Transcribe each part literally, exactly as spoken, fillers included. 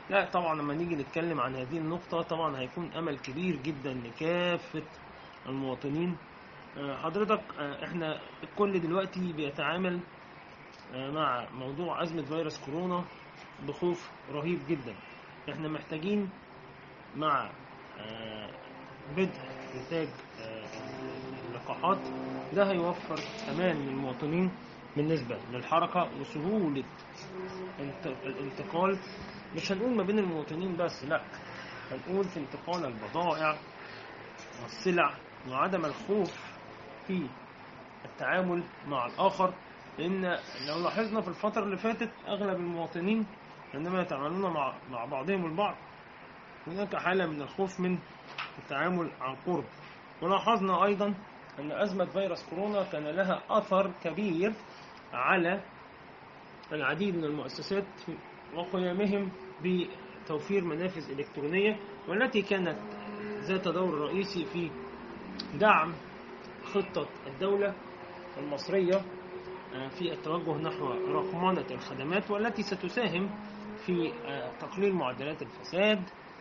لا طبعا لما نيجي نتكلم عن هذه النقطة طبعا هيكون أمل كبير جدا لكافة المواطنين. حضرتك احنا الكل دلوقتي بيتعامل مع موضوع أزمة فيروس كورونا بخوف رهيب جدا. احنا محتاجين مع بدء إنتاج اللقاحات ده هيوفر أمان للمواطنين بالنسبة للحركة وسهولة الانتقال. مش هنقول ما بين المواطنين بس، لا هنقول في انتقال البضائع والسلع وعدم الخوف في التعامل مع الآخر. لأن لو لاحظنا في الفترة اللي فاتت أغلب المواطنين عندما يتعاملون مع مع بعضهم البعض هناك حالة من الخوف من التعامل عن قرب. ولاحظنا أيضا أن أزمة فيروس كورونا كان لها أثر كبير على العديد من المؤسسات وقيامهم بتوفير منافذ إلكترونية، والتي كانت ذات دور رئيسي في دعم خطة الدولة المصرية في التوجه نحو رقمنة الخدمات، والتي ستساهم في تقليل معدلات الفساد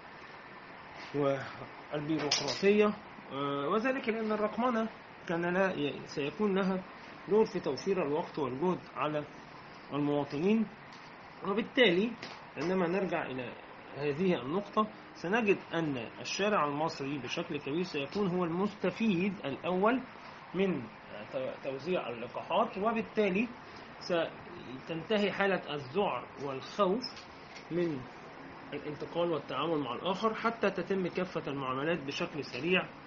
والبيروقراطية، وذلك لأن الرقمنة كان لا سيكون لها دور في توفير الوقت والجهد على المواطنين. وبالتالي عندما نرجع إلى هذه النقطة سنجد أن الشارع المصري بشكل كبير سيكون هو المستفيد الأول من توزيع اللقاحات، وبالتالي ستنتهي حالة الذعر والخوف من الانتقال والتعامل مع الآخر حتى تتم كافة المعاملات بشكل سريع